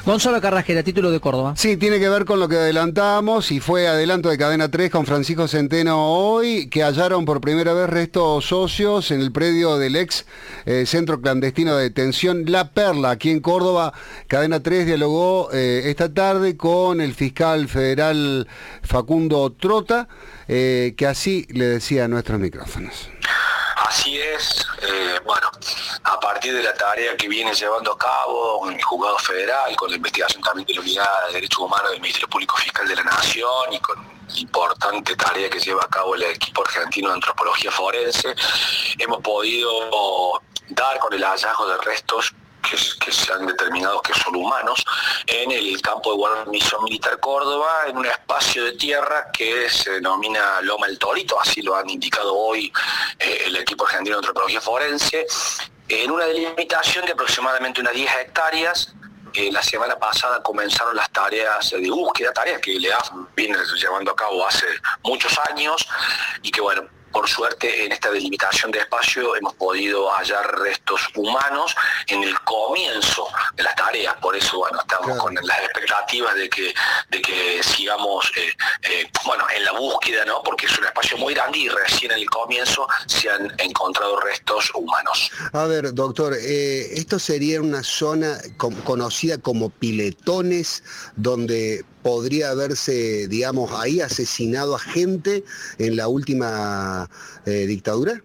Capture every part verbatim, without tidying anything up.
Gonzalo Carrasquera, título de Córdoba. Sí, tiene que ver con lo que adelantamos y fue adelanto de Cadena tres con Francisco Centeno hoy, que hallaron por primera vez restos óseos en el predio del ex eh, centro clandestino de detención La Perla, aquí en Córdoba. Cadena tres dialogó eh, esta tarde con el fiscal federal Facundo Trota, eh, que así le decía a nuestros micrófonos. Así es, eh, bueno, a partir de la tarea que viene llevando a cabo con el Juzgado Federal, con la investigación también de la Unidad de Derechos Humanos del Ministerio Público Fiscal de la Nación y con la importante tarea que lleva a cabo el equipo argentino de antropología forense, hemos podido dar con el hallazgo de restos Que, que se han determinado que son humanos, en el campo de guarnición militar Córdoba, en un espacio de tierra que se denomina Loma El Torito, así lo han indicado hoy eh, el equipo argentino de antropología forense, en una delimitación de aproximadamente unas diez hectáreas. Eh, la semana pasada comenzaron las tareas de búsqueda, tareas que le ha viene llevando a cabo hace muchos años y que, bueno, por suerte, en esta delimitación de espacio hemos podido hallar restos humanos en el comienzo de las tareas. Por eso, bueno, estamos claro. con las expectativas de que, de que sigamos, eh, eh, bueno, en la búsqueda, ¿no? Porque es un espacio muy grande y recién en el comienzo se han encontrado restos humanos. A ver, doctor, eh, esto sería una zona com- conocida como Piletones, donde podría haberse, digamos, ahí asesinado a gente en la última eh, dictadura.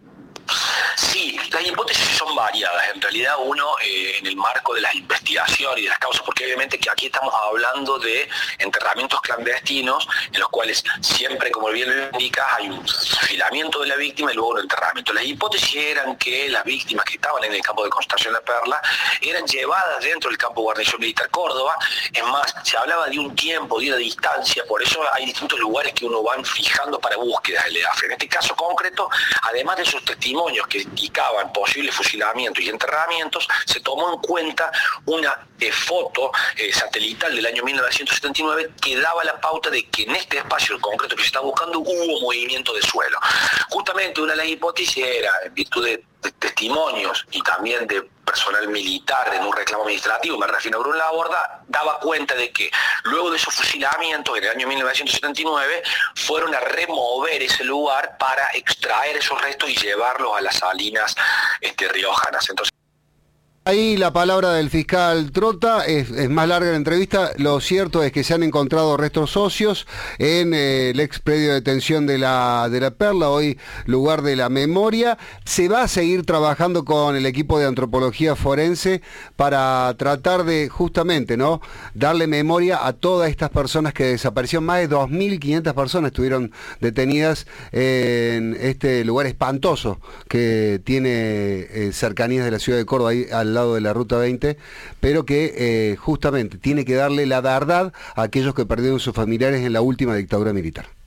Sí, las hipótesis son variadas. En realidad uno, eh, en el marco de las investigaciones y de las causas, porque obviamente que aquí estamos hablando de enterramientos clandestinos, en los cuales siempre, como bien lo indicas, hay un afilamiento de la víctima y luego un enterramiento. Las hipótesis eran que las víctimas que estaban en el campo de concentración de La Perla eran llevadas dentro del campo de guarnición militar Córdoba. Es más, se hablaba de un tiempo, de una distancia, por eso hay distintos lugares que uno van fijando para búsquedas del E A F. En este caso concreto, además de esos testimonios que indicaban posibles fusilamientos y enterramientos, se tomó en cuenta una eh, foto eh, satelital del año mil novecientos setenta y nueve que daba la pauta de que en este espacio concreto que se está buscando hubo movimiento de suelo. Justamente una de las hipótesis era, en virtud de, de testimonios y también de personal militar en un reclamo administrativo, me refiero a Bruno Laborda, daba cuenta de que luego de esos fusilamientos en el año mil novecientos setenta y nueve fueron a remover ese lugar para extraer esos restos y llevarlos a las salinas este, riojanas. Entonces, ahí la palabra del fiscal Trota, es, es más larga la entrevista. Lo cierto es que se han encontrado restos óseos en eh, el ex predio de detención de la, de la Perla, hoy lugar de la memoria. Se va a seguir trabajando con el equipo de antropología forense para tratar de, justamente, ¿no?, darle memoria a todas estas personas que desaparecieron. Más de dos mil quinientas personas estuvieron detenidas en este lugar espantoso que tiene eh, cercanías de la ciudad de Córdoba, ahí al lado de la Ruta veinte, pero que eh, justamente tiene que darle la verdad a aquellos que perdieron sus familiares en la última dictadura militar.